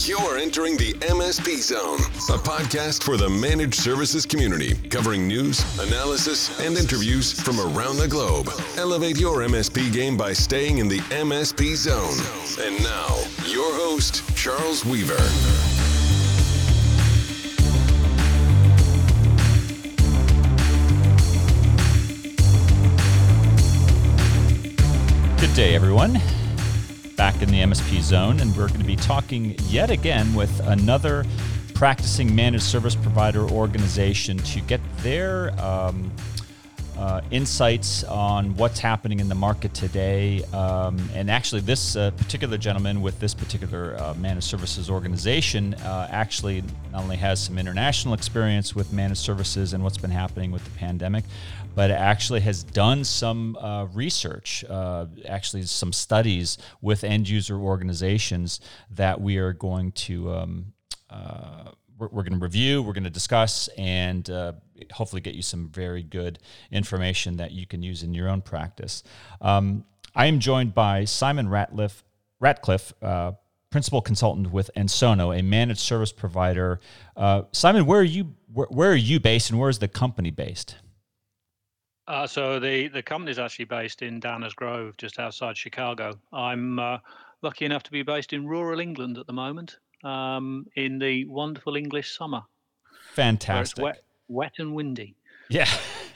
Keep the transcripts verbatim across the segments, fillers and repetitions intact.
You're entering the M S P Zone, a podcast for the managed services community, covering news, analysis, and interviews from around the globe. Elevate your M S P game by staying in the M S P Zone. And now, your host, Charles Weaver. Good day, everyone. Back in the M S P Zone, and we're going to be talking yet again with another practicing managed service provider organization to get their um, uh, insights on what's happening in the market today. Um, and actually, this uh, particular gentleman with this particular uh, managed services organization uh, actually not only has some international experience with managed services and what's been happening with the pandemic, but actually has done some uh, research, uh, actually some studies with end user organizations that we are going to um, uh, we're, we're going to review, we're going to discuss, and uh, hopefully get you some very good information that you can use in your own practice. Um, I am joined by Simon Ratliff, Ratcliffe, uh, principal consultant with Ensono, a managed service provider. Uh, Simon, where are you? Where, where are you based, and where is the company based? Uh, so the, the company is actually based in Downers Grove, just outside Chicago. I'm uh, lucky enough to be based in rural England at the moment, um, in the wonderful English summer. Fantastic. Where it's wet, wet and windy. Yeah.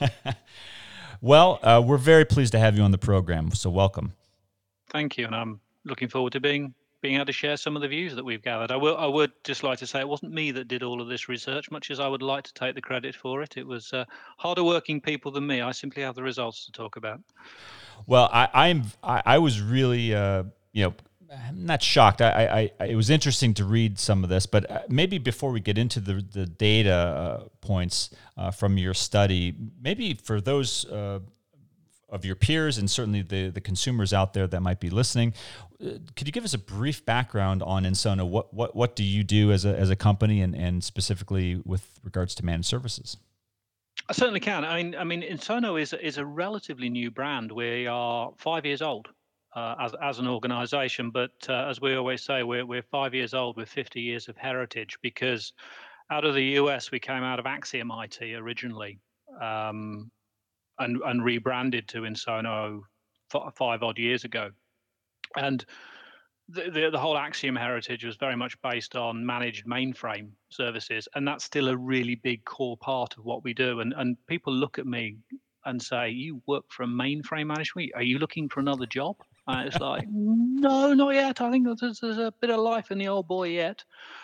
Well, uh, we're very pleased to have you on the program, so welcome. Thank you, and I'm looking forward to being being able to share some of the views that we've gathered. I will. I would just like to say it wasn't me that did all of this research, much as I would like to take the credit for it. It was uh, harder working people than me. I simply have the results to talk about. Well, I, I'm. I, I was really, uh, you know, I'm not shocked. I, I, I, it was interesting to read some of this, but maybe before we get into the the data uh, points uh, from your study, maybe for those uh, of your peers and certainly the the consumers out there that might be listening, could you give us a brief background on Ensono? What what what do you do as a as a company, and, and specifically with regards to managed services? I certainly can. I mean, I mean, Ensono is is a relatively new brand. We are five years old uh, as as an organisation, but uh, as we always say, we're we're five years old with fifty years of heritage, because out of the U S we came out of Axiom I T originally, um, and and rebranded to Ensono f- five odd years ago, and The, the the whole Axiom heritage was very much based on managed mainframe services, and that's still a really big core part of what we do. And and people look at me and say, "You work for a mainframe management? Are you looking for another job?" And it's like, "No, not yet. I think there's, there's a bit of life in the old boy yet."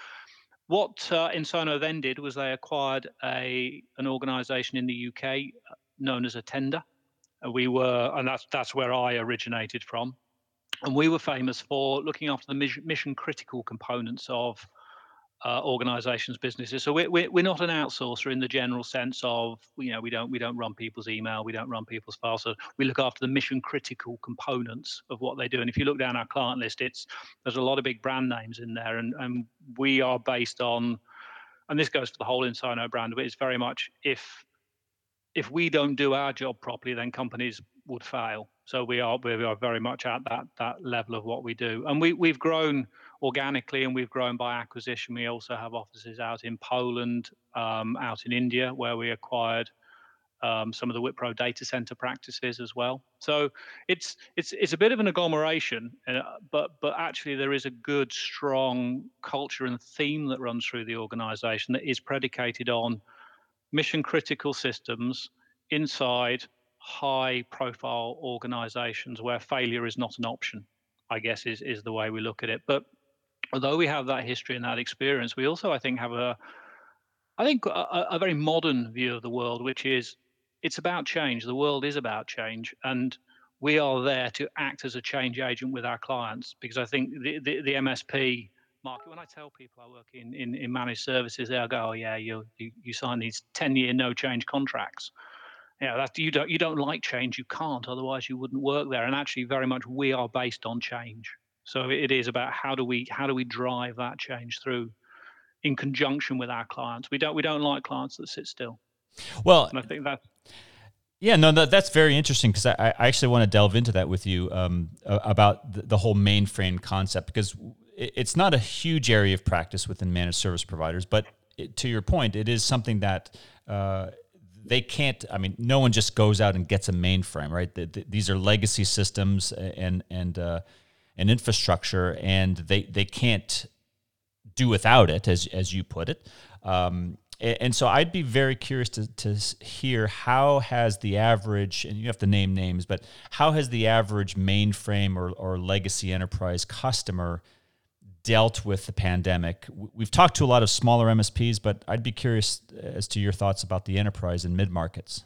What uh, Ensono then did was they acquired a an organisation in the U K known as Attenda. We were, and that's that's where I originated from. And we were famous for looking after the mission critical components of uh, organizations' businesses. So we're, we're we're not an outsourcer in the general sense of, you know, we don't we don't run people's email, we don't run people's files. So we look after the mission critical components of what they do. And if you look down our client list, it's there's a lot of big brand names in there, and and we are based on, and this goes for the whole Ensono brand, but it's very much if if we don't do our job properly, then companies would fail. So we are we are very much at that that level of what we do, and we we've grown organically, and we've grown by acquisition. We also have offices out in Poland, um, out in India, where we acquired um, some of the Wipro data center practices as well. So it's it's it's a bit of an agglomeration, uh, but but actually there is a good strong culture and theme that runs through the organisation that is predicated on mission critical systems inside high profile organizations where failure is not an option, I guess is, is the way we look at it. But although we have that history and that experience, we also, I think, have a, I think, a, a very modern view of the world, which is it's about change. The world is about change. And we are there to act as a change agent with our clients, because I think the, the, the M S P market, when I tell people I work in, in, in managed services, they'll go, "Oh yeah, you you, you sign these ten year no change contracts. Yeah, that you don't you don't like change. You can't, otherwise you wouldn't work there." And actually, very much we are based on change. So it is about how do we how do we drive that change through in conjunction with our clients. We don't we don't like clients that sit still. Well, and I think that. Yeah, no, that, that's very interesting, because I, I actually want to delve into that with you um, about the, the whole mainframe concept, because it's not a huge area of practice within managed service providers, but it, to your point, it is something that uh, they can't. I mean, no one just goes out and gets a mainframe, right? The, the, these are legacy systems and and uh, and infrastructure, and they they can't do without it, as as you put it. Um, and, and so, I'd be very curious to to hear how has the average, and you have to name names, but how has the average mainframe or or legacy enterprise customer dealt with the pandemic? We've talked to a lot of smaller M S Ps, but I'd be curious as to your thoughts about the enterprise and mid-markets.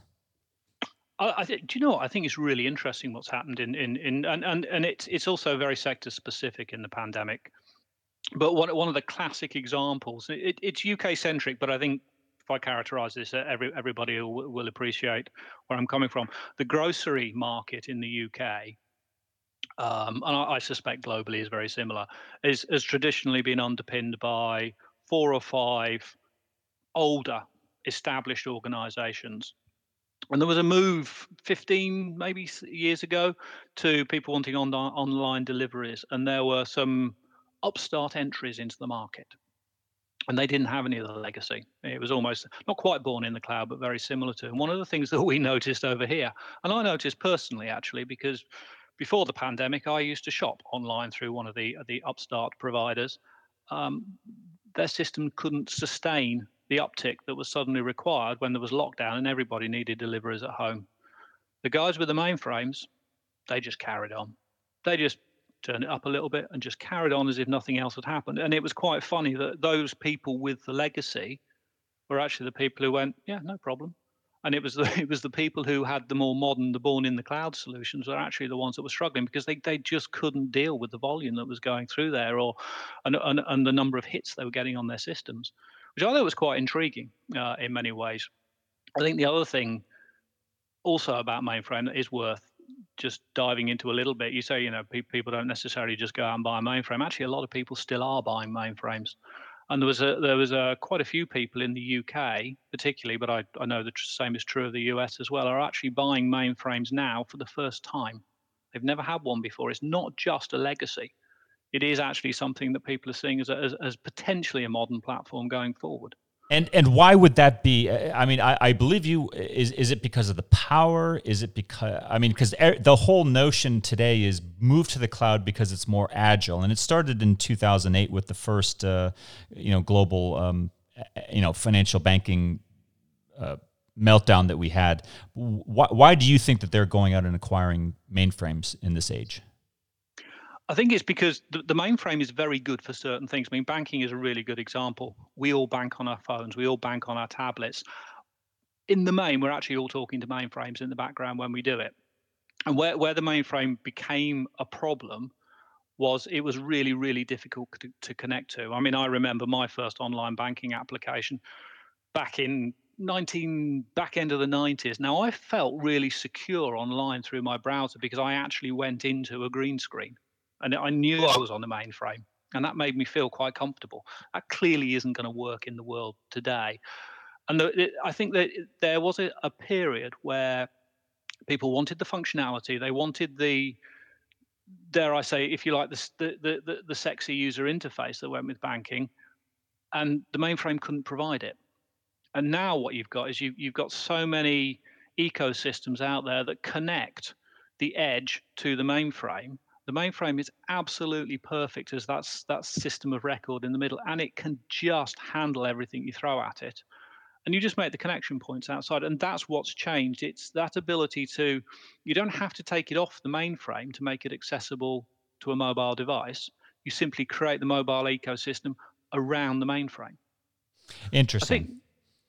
I, I think, do you know what? I think it's really interesting what's happened in, in, in and, and, and it's, it's also very sector specific in the pandemic. But one, one of the classic examples, it, it's U K centric, but I think if I characterize this, every, everybody will, will appreciate where I'm coming from. The grocery market in the U K, Um, and I, I suspect globally is very similar, is has traditionally been underpinned by four or five older established organizations. And there was a move fifteen maybe s- years ago to people wanting on, online deliveries, and there were some upstart entries into the market. And they didn't have any of the legacy. It was almost not quite born in the cloud, but very similar to. And one of the things that we noticed over here, and I noticed personally actually, because before the pandemic, I used to shop online through one of the the upstart providers. Um, their system couldn't sustain the uptick that was suddenly required when there was lockdown and everybody needed deliveries at home. The guys with the mainframes, they just carried on. They just turned it up a little bit and just carried on as if nothing else had happened. And it was quite funny that those people with the legacy were actually the people who went, yeah, no problem. And it was the it was the people who had the more modern, the born in the cloud solutions are actually the ones that were struggling because they, they just couldn't deal with the volume that was going through there, or and, and, and the number of hits they were getting on their systems, which I thought was quite intriguing uh, in many ways. I think the other thing also about mainframe that is worth just diving into a little bit. You say, you know, pe- people don't necessarily just go out and buy a mainframe. Actually, a lot of people still are buying mainframes. And there was a there was a quite a few people in the U K, particularly, but I, I know the same is true of the U S as well, are actually buying mainframes now for the first time. They've never had one before. It's not just a legacy. It is actually something that people are seeing as, a, as, as potentially a modern platform going forward. And and why would that be? I mean, I, I believe you. Is is it because of the power? Is it because I mean, because er, the whole notion today is move to the cloud because it's more agile, and it started in two thousand eight with the first, uh, you know, global, um, you know, financial banking uh, meltdown that we had. Why why do you think that they're going out and acquiring mainframes in this age? I think it's because the, the mainframe is very good for certain things. I mean, banking is a really good example. We all bank on our phones. We all bank on our tablets. In the main, we're actually all talking to mainframes in the background when we do it. And where, where the mainframe became a problem was it was really, really difficult to, to connect to. I mean, I remember my first online banking application back in nineteen back end of the nineties. Now, I felt really secure online through my browser because I actually went into a green screen and I knew I was on the mainframe, and that made me feel quite comfortable. That clearly isn't going to work in the world today. And the, it, I think that there was a, a period where people wanted the functionality, they wanted the, dare I say, if you like, the the the, the sexy user interface that went with banking, and the mainframe couldn't provide it. And now what you've got is you, you've got so many ecosystems out there that connect the edge to the mainframe. The mainframe is absolutely perfect as that's that system of record in the middle, and it can just handle everything you throw at it. And you just make the connection points outside, and that's what's changed. It's that ability to, you don't have to take it off the mainframe to make it accessible to a mobile device. You simply create the mobile ecosystem around the mainframe. I Interesting. think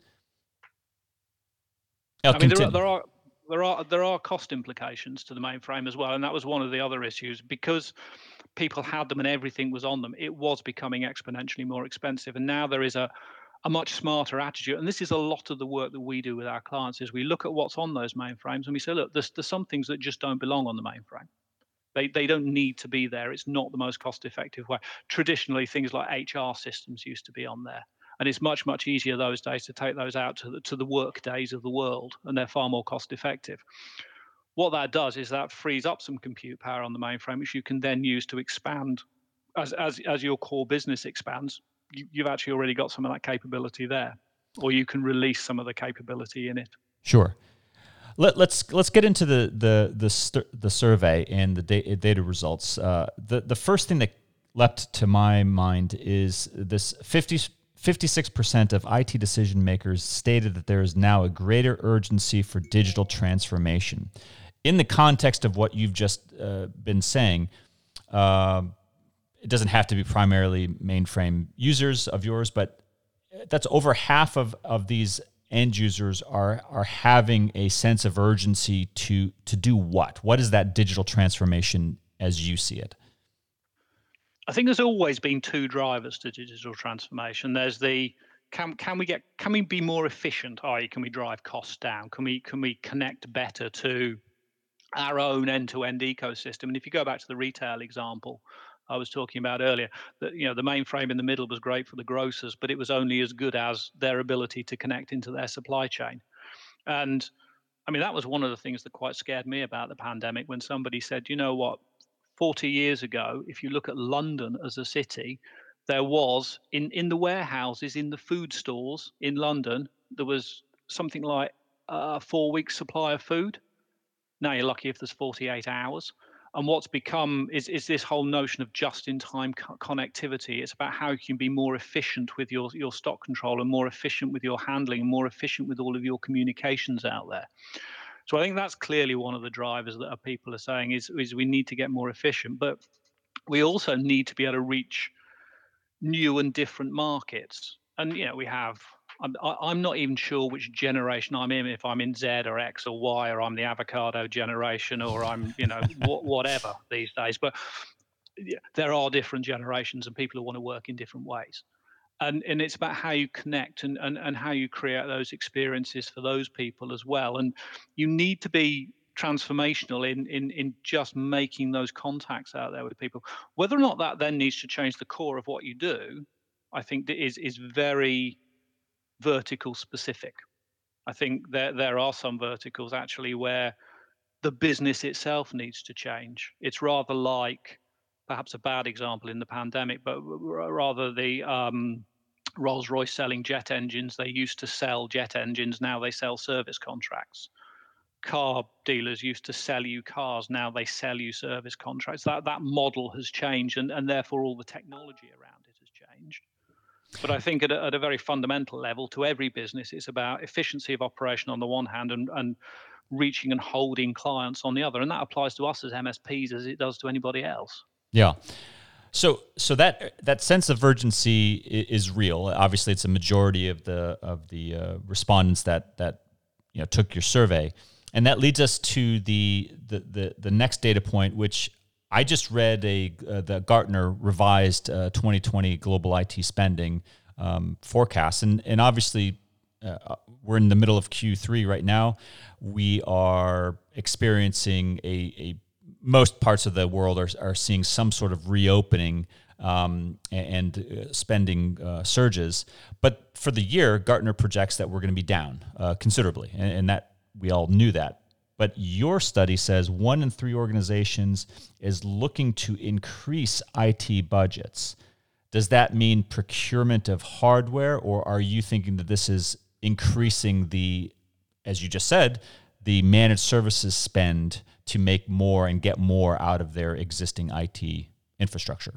I'll I mean, there are, continue. there are there are there are cost implications to the mainframe as well, and that was one of the other issues because people had them and everything was on them. It was becoming exponentially more expensive, and now there is a a much smarter attitude. And this is a lot of the work that we do with our clients: is we look at what's on those mainframes and we say, look, there's there's some things that just don't belong on the mainframe. They they don't need to be there. It's not the most cost effective way. Traditionally, things like H R systems used to be on there. And it's much, much easier those days to take those out to the, to the work days of the world, and they're far more cost effective. What that does is that frees up some compute power on the mainframe, which you can then use to expand as as as your core business expands, you, you've actually already got some of that capability there, or you can release some of the capability in it. Sure. Let, let's let's get into the the the, st- the survey and the da- data results. Uh, the the first thing that leapt to my mind is this fifty, fifty-six percent of I T decision makers stated that there is now a greater urgency for digital transformation. In the context of what you've just uh, been saying, uh, it doesn't have to be primarily mainframe users of yours, but that's over half of, of these end users are are having a sense of urgency to to do what? What is that digital transformation as you see it? I think there's always been two drivers to digital transformation. There's the can can we get can we be more efficient? that is, can we drive costs down? Can we can we connect better to our own end-to-end ecosystem? And if you go back to the retail example I was talking about earlier, that you know the mainframe in the middle was great for the grocers, but it was only as good as their ability to connect into their supply chain. And I mean that was one of the things that quite scared me about the pandemic when somebody said, you know what, forty years ago, if you look at London as a city, there was in in the warehouses, in the food stores in London, there was something like a four weeks supply of food. Now you're lucky if there's forty-eight hours. And what's become is is this whole notion of just-in-time co- connectivity. It's about how you can be more efficient with your your stock control and more efficient with your handling and more efficient with all of your communications out there. So I think that's clearly one of the drivers that our people are saying is is we need to get more efficient, but we also need to be able to reach new and different markets. And you know, we have. I'm, I- I'm not even sure which generation I'm in. If I'm in Z or X or Y, or I'm the avocado generation, or I'm you know wh- whatever these days. But yeah, there are different generations and people who want to work in different ways. And and it's about how you connect and, and and how you create those experiences for those people as well. And you need to be transformational in in in just making those contacts out there with people. Whether or not that then needs to change the core of what you do, I think that is is very vertical specific. I think there there are some verticals actually where the business itself needs to change. It's rather like perhaps a bad example in the pandemic, but rather the um, Rolls-Royce selling jet engines. They used to sell jet engines, now they sell service contracts. Car dealers used to sell you cars, now they sell you service contracts. That that model has changed, and, and therefore all the technology around it has changed. But I think at a, at a very fundamental level, to every business, it's about efficiency of operation on the one hand and, and reaching and holding clients on the other. And that applies to us as M S Ps as it does to anybody else. Yeah. So, so that that sense of urgency is real. Obviously, it's a majority of the of the uh, respondents that that you know took your survey, and that leads us to the the the, the next data point, which I just read a uh, the Gartner revised uh, twenty twenty global I T spending um, forecast, and and obviously uh, we're in the middle of Q three right now. We are experiencing a a most parts of the world are are seeing some sort of reopening um, and uh, spending uh, surges. But for the year, Gartner projects that we're going to be down uh, considerably, and, and that we all knew that. But your study says one in three organizations is looking to increase I T budgets. Does that mean procurement of hardware, or are you thinking that this is increasing the, as you just said, the managed services spend to make more and get more out of their existing I T infrastructure?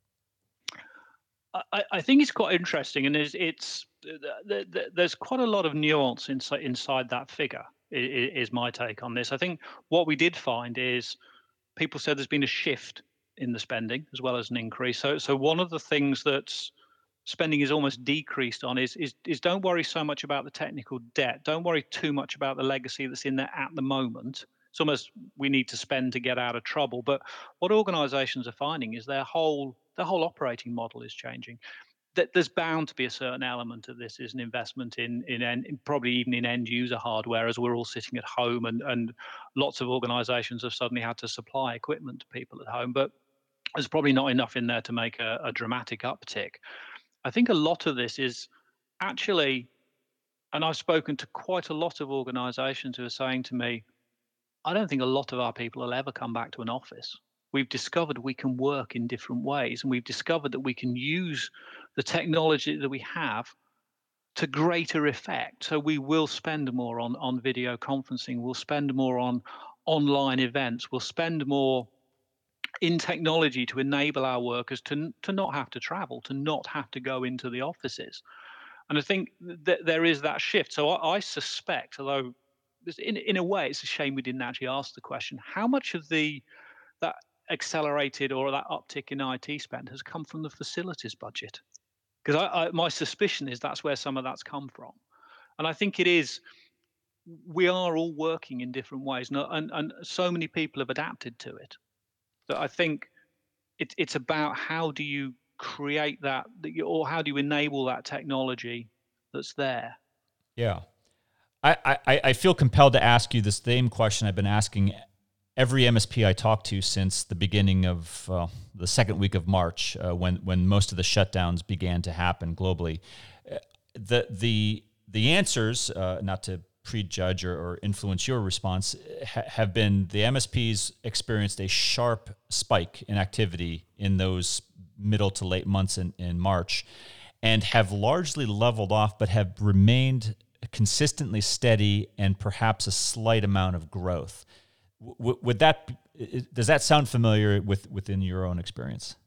I, I think it's quite interesting, and there's it's there's quite a lot of nuance inside inside that figure. Is my take on this. I think what we did find is people said there's been a shift in the spending as well as an increase. So so one of the things that's spending is almost decreased on is is is don't worry so much about the technical debt. Don't worry too much about the legacy that's in there at the moment. It's almost we need to spend to get out of trouble. But what organizations are finding is their whole their whole operating model is changing. That there's bound to be a certain element of this is an investment in in, in probably even in end user hardware as we're all sitting at home and and lots of organizations have suddenly had to supply equipment to people at home. But there's probably not enough in there to make a, a dramatic uptick. I think a lot of this is actually, and I've spoken to quite a lot of organizations who are saying to me, I don't think a lot of our people will ever come back to an office. we've discovered we can work in different ways, and we've discovered that we can use the technology that we have to greater effect. So we will spend more on on video conferencing. We'll spend more on online events. We'll spend more in technology to enable our workers to to not have to travel, to not have to go into the offices. And I think that there is that shift. So I, I suspect, although this- in in a way it's a shame we didn't actually ask the question, how much of the that accelerated or that uptick in I T spend has come from the facilities budget? Because I, I, my suspicion is that's where some of that's come from. And I think it is, we are all working in different ways, and, and, and so many people have adapted to it that I think it, it's about how do you create that, that you, or how do you enable that technology that's there. Yeah. I, I, I feel compelled to ask you the same question I've been asking every M S P I talked to since the beginning of uh, the second week of March, uh, when when most of the shutdowns began to happen globally. Uh, the the the answers, uh, not to prejudge or, or influence your response, ha- have been the M S Ps experienced a sharp spike in activity in those middle to late months in, in March, and have largely leveled off, but have remained consistently steady and perhaps a slight amount of growth. W- would that does that sound familiar with within your own experience?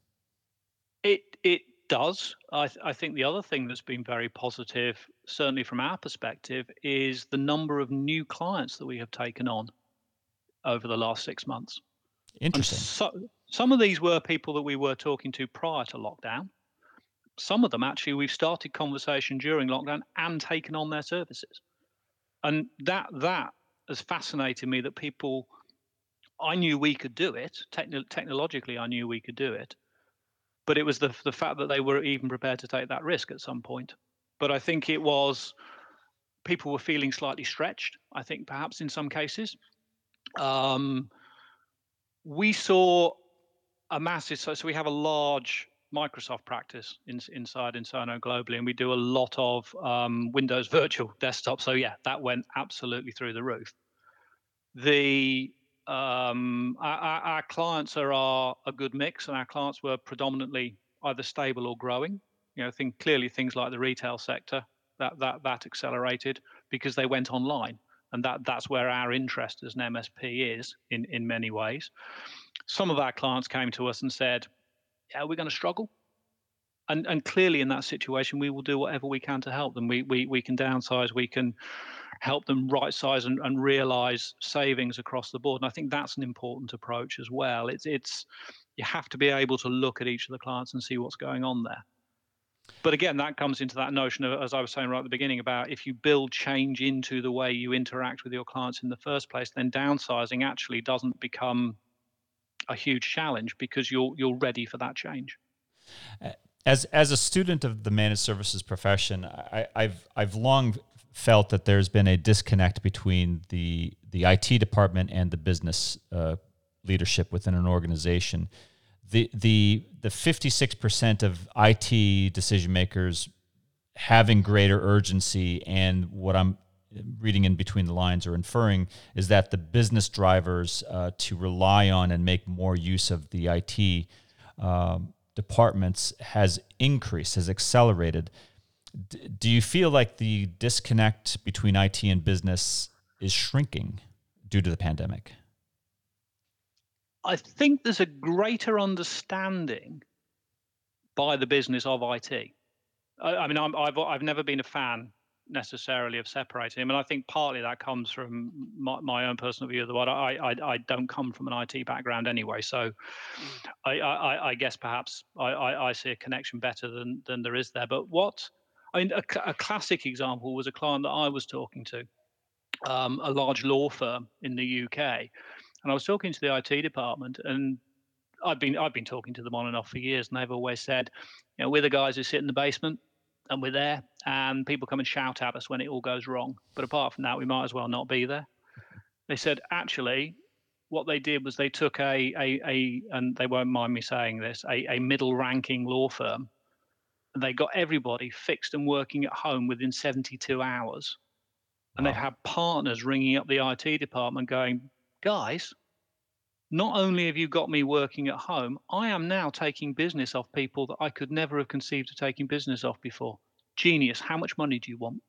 It it does. I th- I think the other thing that's been very positive, certainly from our perspective, is the number of new clients that we have taken on over the last six months. And Interesting. so some of these were people that we were talking to prior to lockdown. Some of them actually we've started conversation during lockdown and taken on their services. And that that has fascinated me, that people, I knew we could do it. Techno- technologically, I knew we could do it. But it was the the fact that they were even prepared to take that risk at some point. But I think it was, people were feeling slightly stretched, I think perhaps in some cases. Um, we saw a massive, so, so we have a large Microsoft practice in, inside Insono globally, and we do a lot of um, Windows virtual desktop. So yeah, that went absolutely through the roof. The um, our, our our clients are, are a good mix, and our clients were predominantly either stable or growing. You know, think clearly things like the retail sector, that that that accelerated because they went online, and that that's where our interest as an M S P is in in many ways. Some of our clients came to us and said, "Yeah, we're going to struggle." And, and clearly in that situation, we will do whatever we can to help them. We, we, we can downsize, we can help them right size and, and realize savings across the board. And I think that's an important approach as well. It's, it's, you have to be able to look at each of the clients and see what's going on there. But again, that comes into that notion of, as I was saying right at the beginning, about if you build change into the way you interact with your clients in the first place, then downsizing actually doesn't become a huge challenge because you're you're ready for that change. As as a student of the managed services profession, I, I've I've long felt that there's been a disconnect between the the I T department and the business uh, leadership within an organization. The the the fifty-six percent of I T decision makers having greater urgency, and what I'm reading in between the lines or inferring is that the business drivers uh, to rely on and make more use of the I T um, departments has increased, has accelerated. D- do you feel like the disconnect between I T and business is shrinking due to the pandemic? I think there's a greater understanding by the business of I T. I, I mean, I'm, I've I've never been a fan necessarily of separating them, and I think partly that comes from my, my own personal view of the world. I, I I don't come from an I T background anyway, so I I, I guess perhaps I, I, I see a connection better than than there is there. But what I mean, a, a classic example was a client that I was talking to, um, a large law firm in the U K, and I was talking to the I T department, and I've been I've been talking to them on and off for years, and they've always said, you know, we're the guys who sit in the basement, and we're there, and people come and shout at us when it all goes wrong. But apart from that, we might as well not be there. They said actually, what they did was they took a a, a and they won't mind me saying this, a, a middle ranking law firm, and they got everybody fixed and working at home within seventy-two hours. And they've Wow. had partners ringing up the I T department going, guys, not only have you got me working at home, I am now taking business off people that I could never have conceived of taking business off before. Genius. How much money do you want?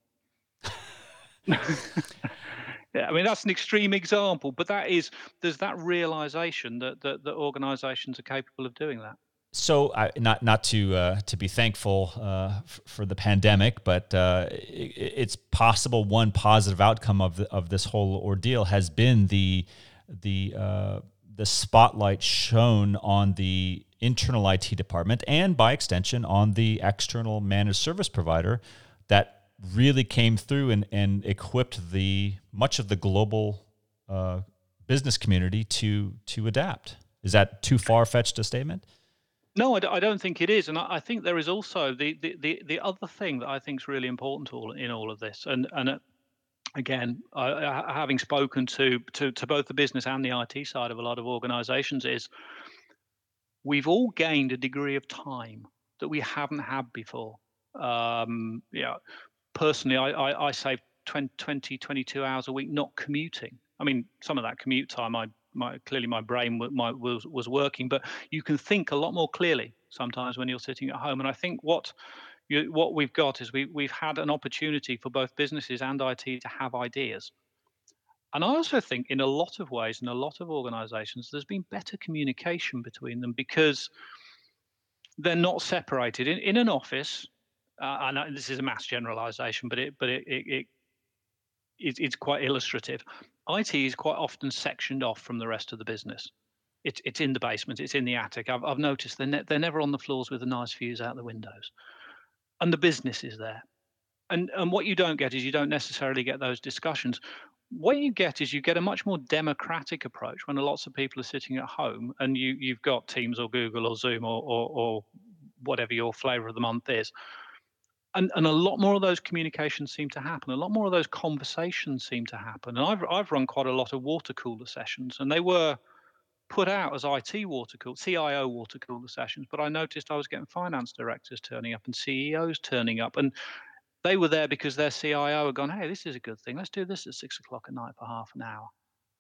Yeah, I mean that's an extreme example, but that is there's that realization that that, that organizations are capable of doing that. So, I, not not to uh, to be thankful uh, f- for the pandemic, but uh, it, it's possible one positive outcome of the, of this whole ordeal has been the the uh, the spotlight shown on the internal I T department and, by extension, on the external managed service provider that really came through and, and equipped the much of the global uh, business community to to adapt. Is that too far-fetched a statement? No, I, d- I don't think it is, and I, I think there is also the, the the the other thing that I think is really important all in all of this, and and uh, again, I, I, having spoken to, to to both the business and the I T side of a lot of organisations, is we've all gained a degree of time that we haven't had before. Um, yeah, personally, I I, I save twenty, twenty, twenty-two hours a week not commuting. I mean, some of that commute time, I my clearly my brain w- my, was was working, but you can think a lot more clearly sometimes when you're sitting at home. And I think what you, what we've got is we we've had an opportunity for both businesses and I T to have ideas. And I also think in a lot of ways, in a lot of organizations, there's been better communication between them because they're not separated. In, in an office, uh, I know this is a mass generalization, but it but it, it, it it's it's quite illustrative. I T is quite often sectioned off from the rest of the business. It's it's in the basement, it's in the attic. I've I've noticed they're ne- they're never on the floors with the nice views out the windows, and the business is there. And and what you don't get is you don't necessarily get those discussions. What you get is you get a much more democratic approach when lots of people are sitting at home and you you've got Teams or Google or Zoom or or, or whatever your flavor of the month is. And and a lot more of those communications seem to happen. A lot more of those conversations seem to happen. And I've I've run quite a lot of water cooler sessions, and they were put out as I T water cool C I O water cooler sessions. But I noticed I was getting finance directors turning up and C E Os turning up, and they were there because their C I O had gone, "Hey, this is a good thing. Let's do this at six o'clock at night for half an hour."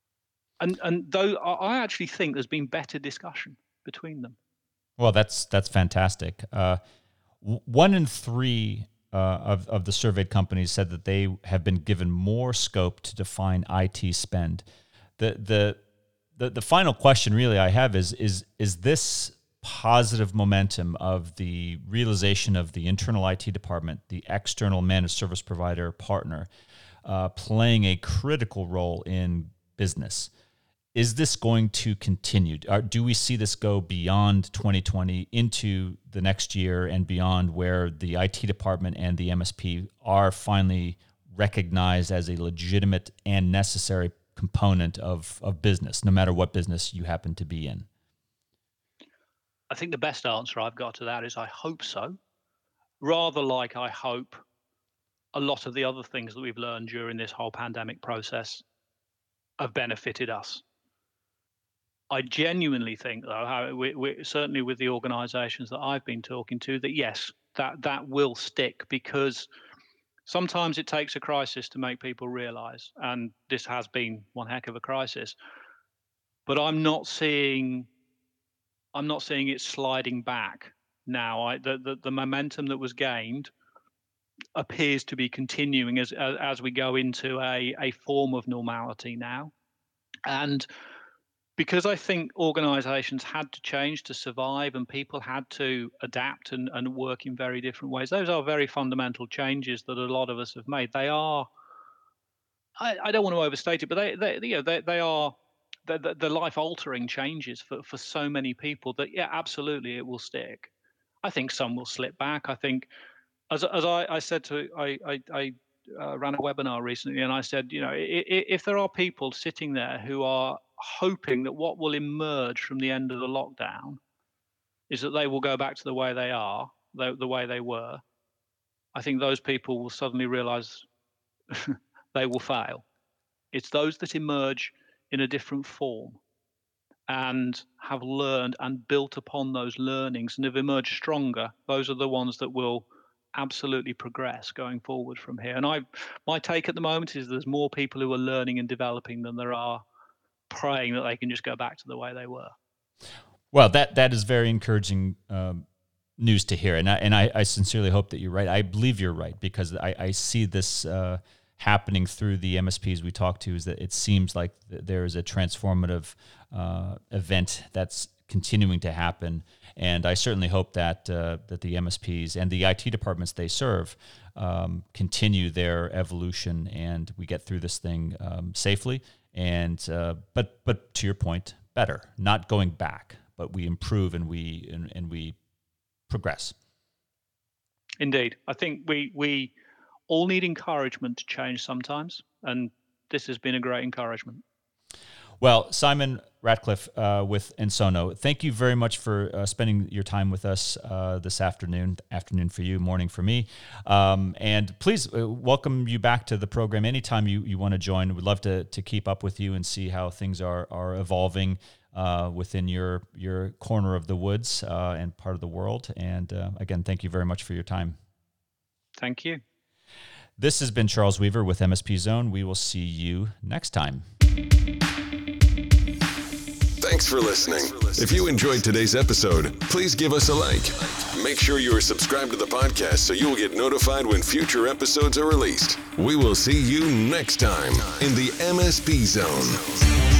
And and though I I actually think there's been better discussion between them. Well, that's that's fantastic. Uh, w- one in three uh, of of the surveyed companies said that they have been given more scope to define I T spend. The the the, the final question really I have is is is this positive momentum of the realization of the internal I T department, the external managed service provider partner, uh, playing a critical role in business. Is this going to continue? Are, do we see this go beyond twenty twenty into the next year and beyond, where the I T department and the M S P are finally recognized as a legitimate and necessary component of, of business, no matter what business you happen to be in? I think the best answer I've got to that is I hope so. Rather like I hope a lot of the other things that we've learned during this whole pandemic process have benefited us. I genuinely think, though, how we, we, certainly with the organisations that I've been talking to, that yes, that that will stick because sometimes it takes a crisis to make people realise, and this has been one heck of a crisis. But I'm not seeing, I'm not seeing it sliding back now. I, the, the the momentum that was gained appears to be continuing as as, as we go into a a form of normality now, and because I think organizations had to change to survive and people had to adapt and, and work in very different ways. Those are very fundamental changes that a lot of us have made. They are, I, I don't want to overstate it, but they, they you know, they, they are the, the, the life altering changes for, for so many people that, yeah, absolutely, it will stick. I think some will slip back. I think, as, as I, I said to, I, I, I uh, ran a webinar recently and I said, you know, if, if there are people sitting there who are hoping that what will emerge from the end of the lockdown is that they will go back to the way they are, the, the way they were, I think those people will suddenly realize they will fail. It's those that emerge in a different form and have learned and built upon those learnings and have emerged stronger. Those are the ones that will absolutely progress going forward from here. And I, my take at the moment is there's more people who are learning and developing than there are praying that they can just go back to the way they were. Well, that that is very encouraging um, news to hear, and I and I, I sincerely hope that you're right. I believe you're right, because I, I see this uh, happening through the M S Ps we talk to. Is that it seems like there is a transformative uh, event that's continuing to happen, and I certainly hope that uh, that the M S Ps and the I T departments they serve um, continue their evolution, and we get through this thing um, safely. And uh, but but to your point, better, not going back, but we improve and we and, and we progress. Indeed, I think we we all need encouragement to change sometimes, and this has been a great encouragement. Well, Simon Ratcliffe uh, with Ensono, thank you very much for uh, spending your time with us uh, this afternoon, afternoon for you, morning for me. Um, and please uh, welcome you back to the program anytime you, you want to join. We'd love to to keep up with you and see how things are are evolving uh, within your your corner of the woods uh, and part of the world. And uh, again, thank you very much for your time. Thank you. This has been Charles Weaver with M S P Zone. We will see you next time. Thanks for listening. If you enjoyed today's episode, please give us a like. Make sure you are subscribed to the podcast so you will get notified when future episodes are released. We will see you next time in the M S P Zone.